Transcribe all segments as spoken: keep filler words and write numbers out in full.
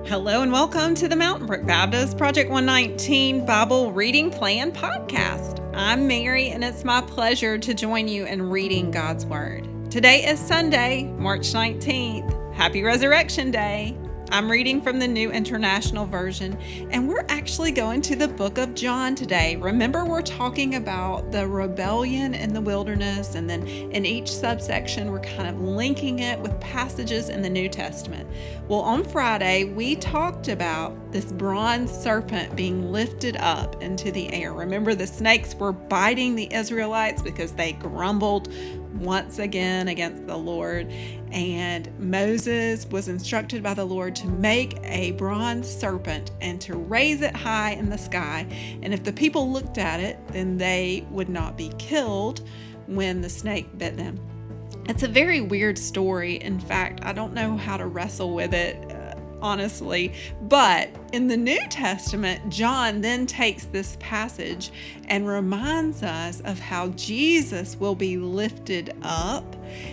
Hello and welcome to the Mountain Brook Baptist Project one nineteen Bible Reading Plan Podcast. I'm Mary and it's my pleasure to join you in reading God's Word. Today is Sunday, March nineteenth. Happy Resurrection Day. I'm reading from the New International Version, and we're actually going to the book of John today. Remember, we're talking about the rebellion in the wilderness, and then in each subsection, we're kind of linking it with passages in the New Testament. Well, on Friday, we talked about this bronze serpent being lifted up into the air. Remember, the snakes were biting the Israelites because they grumbled once again against the Lord, and Moses was instructed by the Lord to make a bronze serpent and to raise it high in the sky, and if the people looked at it, then they would not be killed when the snake bit them. It's a very weird story. In fact, I don't know how to wrestle with it, uh, honestly. But in the New Testament, John then takes this passage and reminds us of how Jesus will be lifted up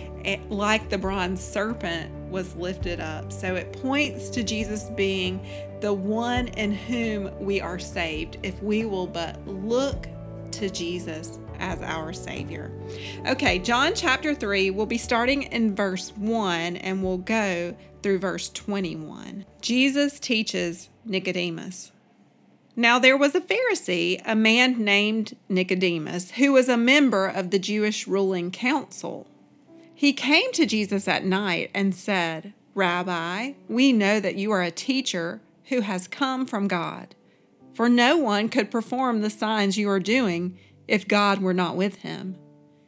like the bronze serpent was lifted up. So it points to Jesus being the one in whom we are saved if we will but look to Jesus as our Savior. Okay, John chapter three, we'll be starting in verse one and we'll go through verse twenty-one. Jesus teaches Nicodemus. Now there was a Pharisee, a man named Nicodemus, who was a member of the Jewish ruling council. He came to Jesus at night and said, "Rabbi, we know that you are a teacher who has come from God, for no one could perform the signs you are doing if God were not with him."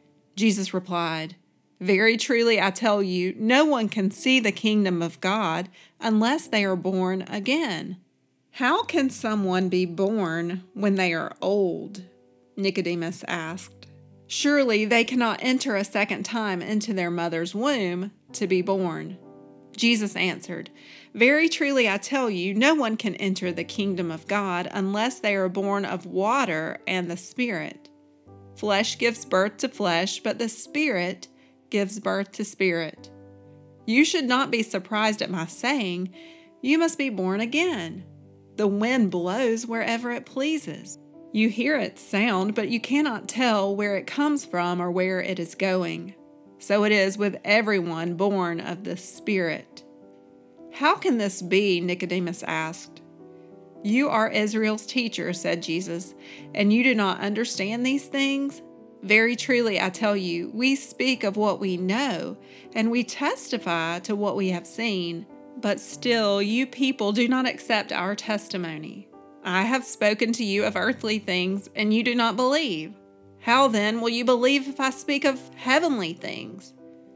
Jesus replied, "Very truly I tell you, no one can see the kingdom of God unless they are born again." "How can someone be born when they are old?" Nicodemus asked. "Surely they cannot enter a second time into their mother's womb to be born." Jesus answered, "Very truly I tell you, no one can enter the kingdom of God unless they are born of water and the Spirit. Flesh gives birth to flesh, but the Spirit gives birth to spirit. You should not be surprised at my saying, 'You must be born again.' The wind blows wherever it pleases. You hear its sound, but you cannot tell where it comes from or where it is going. So it is with everyone born of the Spirit." "How can this be?" Nicodemus asked. "You are Israel's teacher," said Jesus, "and you do not understand these things? Very truly I tell you, we speak of what we know, and we testify to what we have seen, but still you people do not accept our testimony. I have spoken to you of earthly things, and you do not believe. How then will you believe if I speak of heavenly things?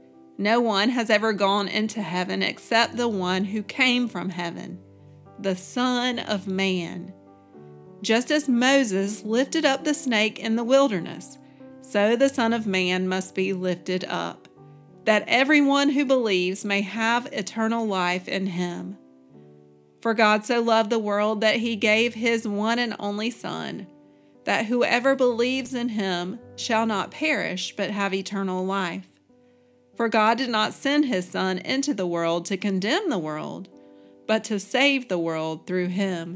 No one has ever gone into heaven except the one who came from heaven, the Son of Man. Just as Moses lifted up the snake in the wilderness, so the Son of Man must be lifted up, that everyone who believes may have eternal life in him. For God so loved the world that he gave his one and only Son, that whoever believes in him shall not perish but have eternal life. For God did not send his Son into the world to condemn the world, but to save the world through him.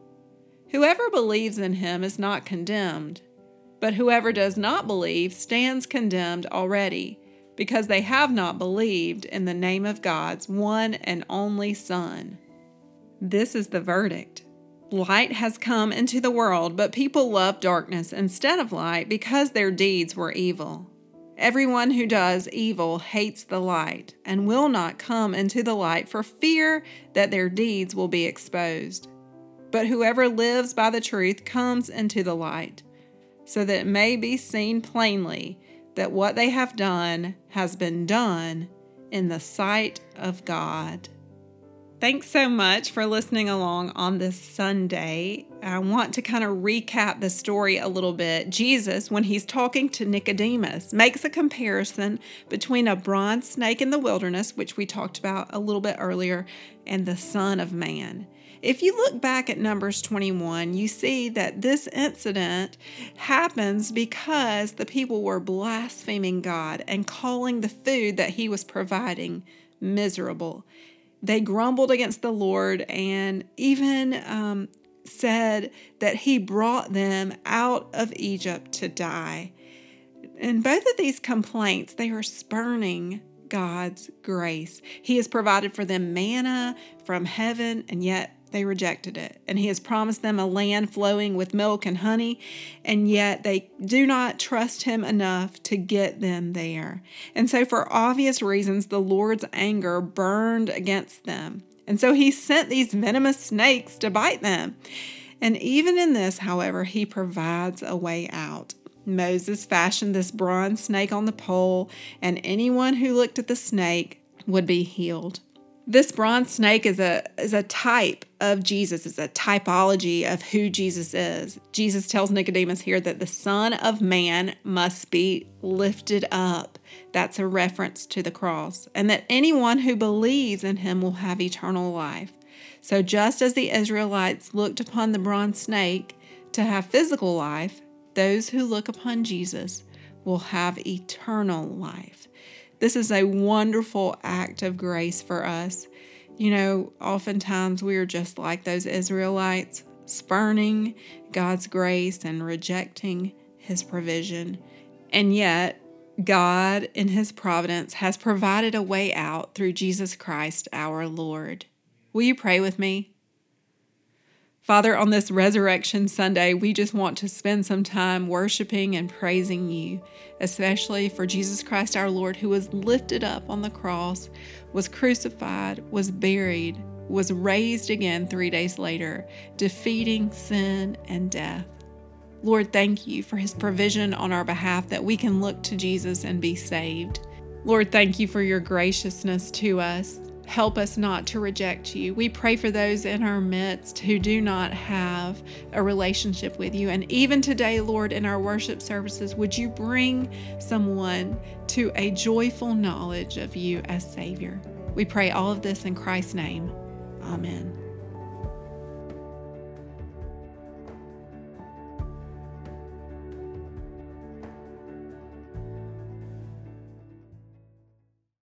Whoever believes in him is not condemned, but whoever does not believe stands condemned already, because they have not believed in the name of God's one and only Son. This is the verdict. Light has come into the world, but people love darkness instead of light because their deeds were evil. Everyone who does evil hates the light and will not come into the light for fear that their deeds will be exposed. But whoever lives by the truth comes into the light, so that it may be seen plainly that what they have done has been done in the sight of God. Thanks so much for listening along on this Sunday. I want to kind of recap the story a little bit. Jesus, when he's talking to Nicodemus, makes a comparison between a bronze snake in the wilderness, which we talked about a little bit earlier, and the Son of Man. If you look back at Numbers twenty-one, you see that this incident happens because the people were blaspheming God and calling the food that he was providing miserable. they grumbled against the Lord and even um, said that he brought them out of Egypt to die. In both of these complaints, they are spurning God's grace. He has provided for them manna from heaven, and yet they rejected it. And he has promised them a land flowing with milk and honey, and yet they do not trust him enough to get them there. And so for obvious reasons, the Lord's anger burned against them. And so he sent these venomous snakes to bite them. And even in this, however, he provides a way out. Moses fashioned this bronze snake on the pole, and anyone who looked at the snake would be healed. This bronze snake is a is a type of Jesus. It's a typology of who Jesus is. Jesus tells Nicodemus here that the Son of Man must be lifted up. That's a reference to the cross. And that anyone who believes in him will have eternal life. So just as the Israelites looked upon the bronze snake to have physical life, those who look upon Jesus will have eternal life. This is a wonderful act of grace for us. You know, oftentimes we are just like those Israelites, spurning God's grace and rejecting his provision. And yet, God, in his providence, has provided a way out through Jesus Christ, our Lord. Will you pray with me? Father, on this Resurrection Sunday, we just want to spend some time worshiping and praising you, especially for Jesus Christ our Lord, who was lifted up on the cross, was crucified, was buried, was raised again three days later, defeating sin and death. Lord, thank you for his provision on our behalf that we can look to Jesus and be saved. Lord, thank you for your graciousness to us. Help us not to reject you. We pray for those in our midst who do not have a relationship with you. And even today, Lord, in our worship services, would you bring someone to a joyful knowledge of you as Savior? We pray all of this in Christ's name. Amen.